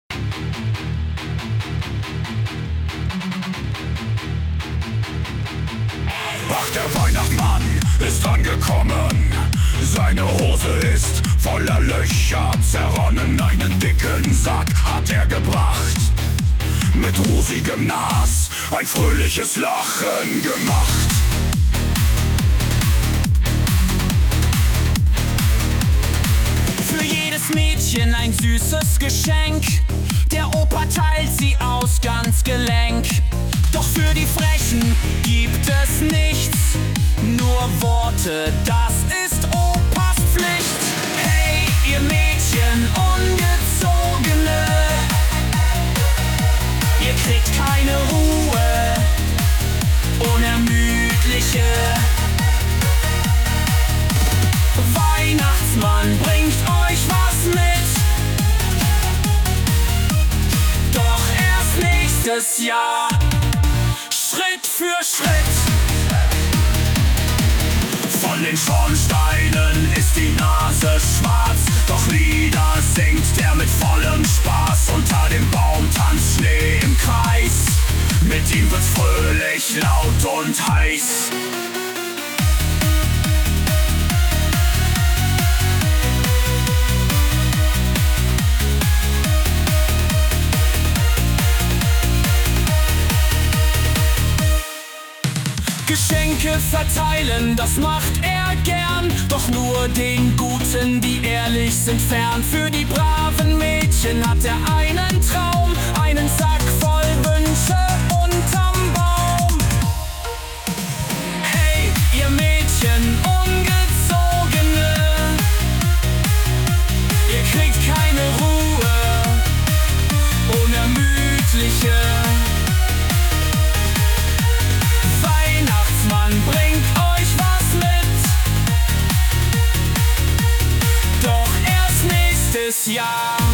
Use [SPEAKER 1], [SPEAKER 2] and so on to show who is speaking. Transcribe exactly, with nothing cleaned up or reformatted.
[SPEAKER 1] Ach, der Weihnachtsmann ist angekommen. Seine Hose ist voller Löcher zerronnen. Einen dicken Sack hat er gebracht. Mit rosigem Nas ein fröhliches Lachen gemacht.
[SPEAKER 2] Für jedes Mädchen ein süßes Geschenk. Der Opa teilt sie aus ganz Gelenk. Doch für die Frechen gibt es nichts, nur Worte, das ist Opas Pflicht. Hey, ihr Mädchen, Ungezogene, ihr kriegt keine Ruhe, Unermüdliche. Weihnachtsmann bringt euch was mit, doch erst nächstes Jahr, Schritt für Schritt. Von den Schornsteinen ist die Nase schwarz, doch Lieder singt er mit vollem Spaß. Unter dem Baum tanzt Schnee im Kreis, mit ihm wird's fröhlich, laut und heiß. Geschenke verteilen, das macht er gern, doch nur den Guten, die ehrlich sind, fern. Für die braven Mädchen hat er einen Traum, einen Sack voll Wünsche unterm Baum. Hey, ihr Mädchen, Ungezogene, ihr kriegt keine Ruhe, Unermüdliche. Bringt euch was mit, doch erst nächstes Jahr.